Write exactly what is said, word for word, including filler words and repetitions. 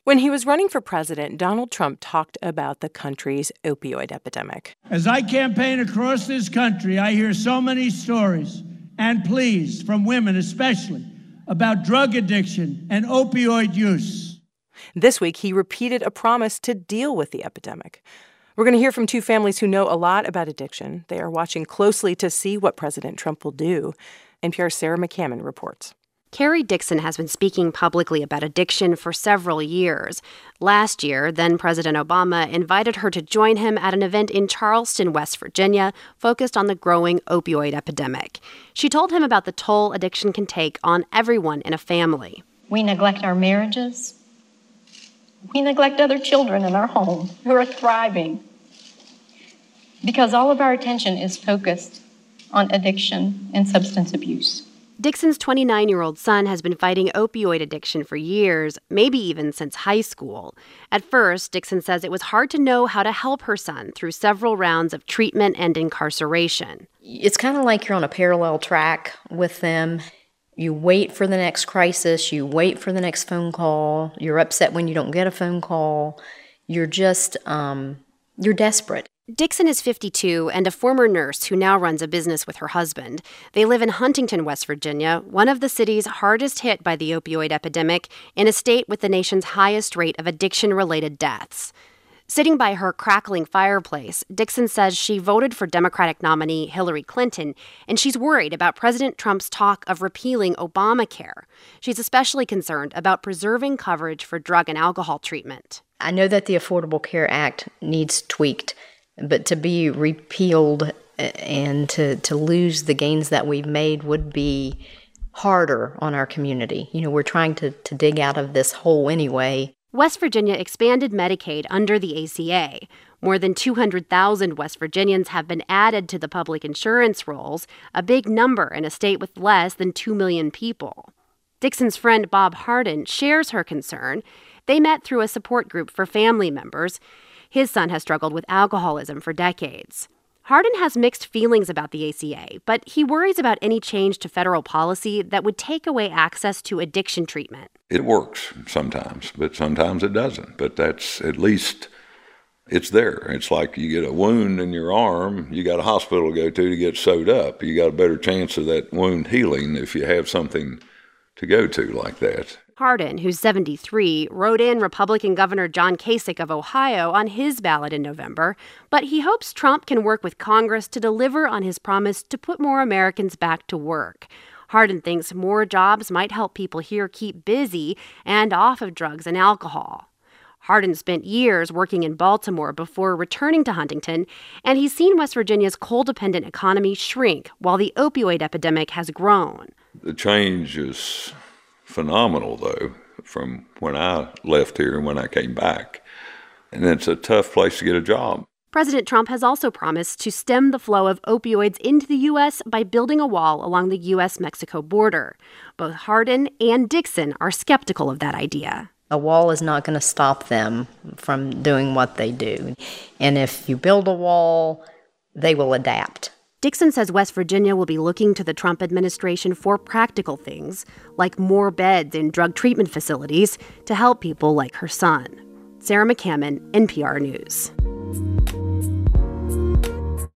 When he was running for president, Donald Trump talked about the country's opioid epidemic. As I campaign across this country, I hear so many stories and pleas from women especially about drug addiction and opioid use. This week, he repeated a promise to deal with the epidemic. We're going to hear from two families who know a lot about addiction. They are watching closely to see what President Trump will do. N P R's Sarah McCammon reports. Carrie Dixon has been speaking publicly about addiction for several years. Last year, then-President Obama invited her to join him at an event in Charleston, West Virginia, focused on the growing opioid epidemic. She told him about the toll addiction can take on everyone in a family. We neglect our marriages. We neglect other children in our home who are thriving because all of our attention is focused on addiction and substance abuse. Dixon's twenty-nine-year-old son has been fighting opioid addiction for years, maybe even since high school. At first, Dixon says it was hard to know how to help her son through several rounds of treatment and incarceration. It's kind of like you're on a parallel track with them. You wait for the next crisis. You wait for the next phone call. You're upset when you don't get a phone call. You're just, um, you're desperate. Dixon is fifty-two and a former nurse who now runs a business with her husband. They live in Huntington, West Virginia, one of the cities hardest hit by the opioid epidemic, in a state with the nation's highest rate of addiction-related deaths. Sitting by her crackling fireplace, Dixon says she voted for Democratic nominee Hillary Clinton, and she's worried about President Trump's talk of repealing Obamacare. She's especially concerned about preserving coverage for drug and alcohol treatment. I know that the Affordable Care Act needs tweaked, but to be repealed and to, to lose the gains that we've made would be harder on our community. You know, we're trying to, to dig out of this hole anyway. West Virginia expanded Medicaid under the A C A. More than two hundred thousand West Virginians have been added to the public insurance rolls, a big number in a state with less than two million people. Dixon's friend Bob Hardin shares her concern. They met through a support group for family members. His son has struggled with alcoholism for decades. Hardin has mixed feelings about the A C A, but he worries about any change to federal policy that would take away access to addiction treatment. It works sometimes, but sometimes it doesn't. But that's at least, it's there. It's like you get a wound in your arm, you got a hospital to go to to get sewed up. You got a better chance of that wound healing if you have something to go to like that. Hardin, who's seventy-three, wrote in Republican Governor John Kasich of Ohio on his ballot in November, but he hopes Trump can work with Congress to deliver on his promise to put more Americans back to work. Hardin thinks more jobs might help people here keep busy and off of drugs and alcohol. Hardin spent years working in Baltimore before returning to Huntington, and he's seen West Virginia's coal-dependent economy shrink while the opioid epidemic has grown. The change is phenomenal, though, from when I left here and when I came back. And it's a tough place to get a job. President Trump has also promised to stem the flow of opioids into the U S by building a wall along the U S Mexico border. Both Hardin and Dixon are skeptical of that idea. A wall is not going to stop them from doing what they do. And if you build a wall, they will adapt. Dixon says West Virginia will be looking to the Trump administration for practical things, like more beds in drug treatment facilities to help people like her son. Sarah McCammon, N P R News.